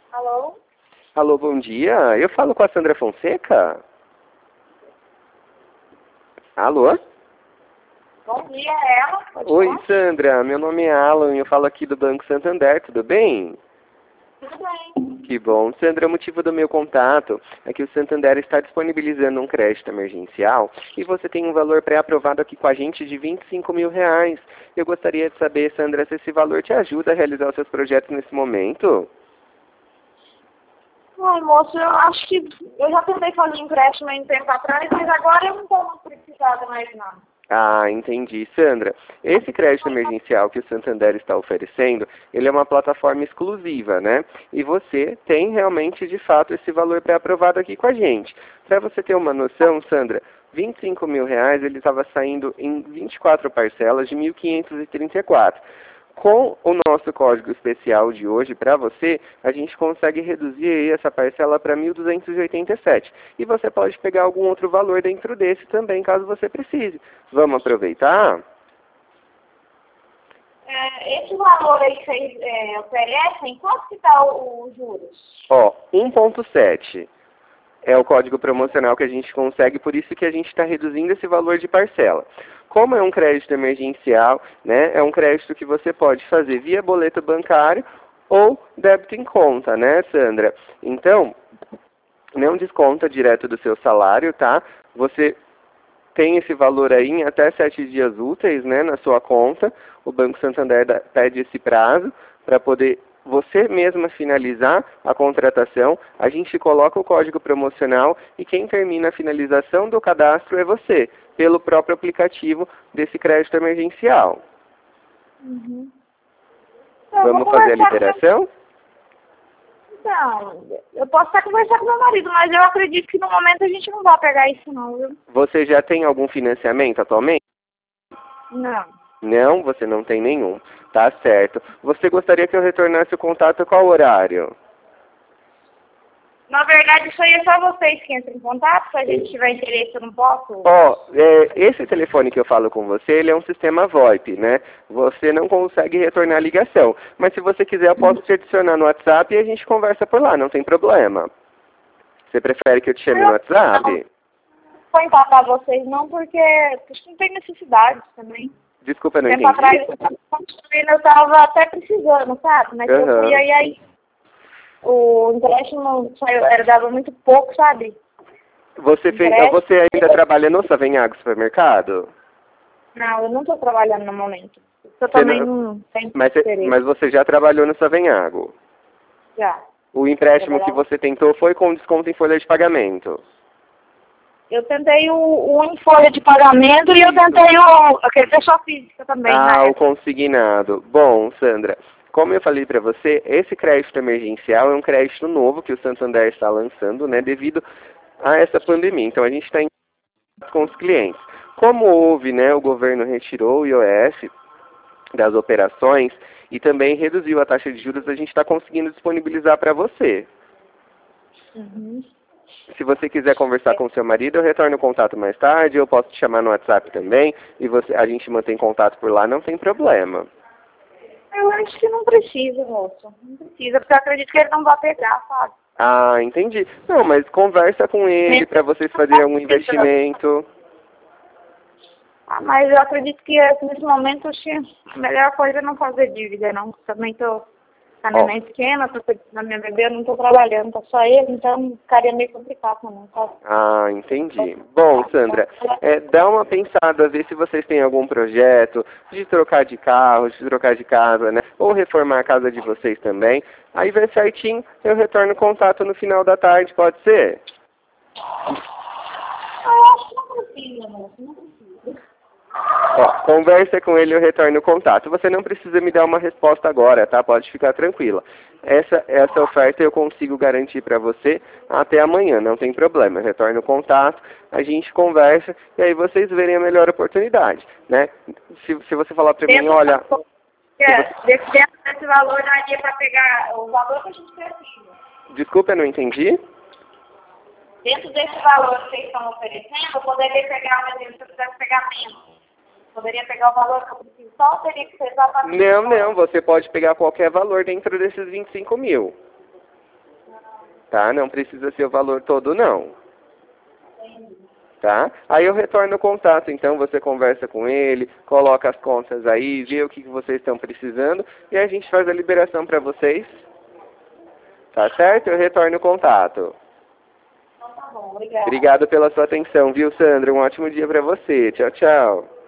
Alô? Alô, bom dia. Eu falo com a Sandra Fonseca? Alô? Bom dia, é ela? Pode Oi, falar? Sandra. Meu nome é Alan e eu falo aqui do Banco Santander. Tudo bem? Tudo bem. Que bom. Sandra, o motivo do meu contato é que o Santander está disponibilizando um crédito emergencial e você tem um valor pré-aprovado aqui com a gente de R$ 25.000. Eu gostaria de saber, Sandra, se esse valor te ajuda a realizar os seus projetos nesse momento. Ai, moço, eu acho que eu já tentei fazer empréstimo há um tempo atrás, mas agora eu não estou muito precisada mais não. Ah, entendi. Sandra, esse crédito emergencial que o Santander está oferecendo, ele é uma plataforma exclusiva, né? E você tem realmente, de fato, esse valor pré-aprovado aqui com a gente. Para você ter uma noção, Sandra, R$ 25.000 ele estava saindo em 24 parcelas de 1.534. Com o nosso código especial de hoje para você, a gente consegue reduzir aí essa parcela para 1.287. E você pode pegar algum outro valor dentro desse também, caso você precise. Vamos aproveitar? Esse valor aí que vocês oferecem, quanto que está os juros? Ó, 1.7 é o código promocional que a gente consegue, por isso que a gente está reduzindo esse valor de parcela. Como é um crédito emergencial, né, é um crédito que você pode fazer via boleto bancário ou débito em conta, né, Sandra? Então, não desconta direto do seu salário, tá? Você tem esse valor aí em até 7 dias úteis, né, na sua conta. O Banco Santander pede esse prazo para poder você mesma finalizar a contratação. A gente coloca o código promocional e quem termina a finalização do cadastro é você, pelo próprio aplicativo desse crédito emergencial. Uhum. Então, eu vou Vamos fazer a conversar com meu... liberação? Então, eu posso até conversar com meu marido, mas eu acredito que no momento a gente não vai pegar isso não, viu? Você já tem algum financiamento atualmente? Não. Não, você não tem nenhum. Tá certo. Você gostaria que eu retornasse o contato qual horário? Na verdade, isso aí é só vocês que entram em contato. Se a gente tiver interesse, eu não posso. Ó, esse telefone que eu falo com você, ele é um sistema VoIP, né? Você não consegue retornar a ligação. Mas se você quiser, eu posso te adicionar no WhatsApp e a gente conversa por lá, não tem problema. Você prefere que eu te chame no Eu não WhatsApp? vou empatar vocês, não, porque acho que não tem necessidade também. Desculpa, não Tempo entendi. atrás, eu tava até precisando, sabe? Mas eu fui Aham. aí o empréstimo saiu, dava muito pouco, sabe? Empréstimo. Você ainda trabalha no Savenhago Supermercado? Não, eu não estou trabalhando no momento. Eu Você também não- não tenho mas, interesse. mas você já trabalhou no Savenhago? Já. O empréstimo que Trabalhava. você tentou foi com desconto em folha de pagamento? Eu tentei o em folha de pagamento e eu tentei aquele pessoa física também, na Ah, o época. consignado. Bom, Sandra, como eu falei para você, esse crédito emergencial é um crédito novo que o Santander está lançando, né, devido a essa pandemia. Então a gente está em contato com os clientes. Como houve, né, o governo retirou o IOF das operações e também reduziu a taxa de juros, a gente está conseguindo disponibilizar para você. Uhum. Se você quiser conversar com seu marido, eu retorno o contato mais tarde, eu posso te chamar no WhatsApp também, e a gente mantém contato por lá, não tem problema. Eu acho que não precisa, moça. Não precisa, porque eu acredito que ele não vai pegar, sabe? Ah, entendi. Não, mas conversa com ele para vocês fazerem algum investimento. Ah, mas eu acredito que nesse momento acho que a melhor coisa é não fazer dívida, não. Também tô com a Ó, neném pequena, tô cuidando da minha bebê, eu não tô trabalhando, tá só ele, então ficaria meio complicado também, sabe? ah, entendi. Bom, Sandra, dá uma pensada, ver se vocês têm algum projeto de trocar de carro, de trocar de casa, né? Ou reformar a casa de vocês também. Aí vê certinho, eu retorno o contato no final da tarde, pode ser? Eu acho que não precisa, moça, não precisa. Ó, conversa com ele e eu retorno o contato. Você não precisa me dar uma resposta agora, tá? Pode ficar tranquila. Essa oferta eu consigo garantir para você até amanhã, não tem problema. Eu retorno o contato, a gente conversa e aí vocês verem a melhor oportunidade, né? Se você falar para mim, olha... Dentro desse valor daria para pegar o valor que a gente precisa. Desculpa, eu não entendi. Dentro desse valor que vocês estão oferecendo, eu poderia pegar, por exemplo, se eu quisesse pegar menos. Poderia pegar o valor que eu preciso, só teria que ser exatamente. Não, você pode pegar qualquer valor dentro desses 25 mil. tá? Não precisa ser o valor todo, não. Tá? Aí eu retorno o contato, então você conversa com ele, coloca as contas aí, vê o que vocês estão precisando e a gente faz a liberação para vocês. Tá certo? Eu retorno o contato. Então tá bom, obrigada. Obrigado pela sua atenção, viu, Sandra? Um ótimo dia para você. Tchau, tchau.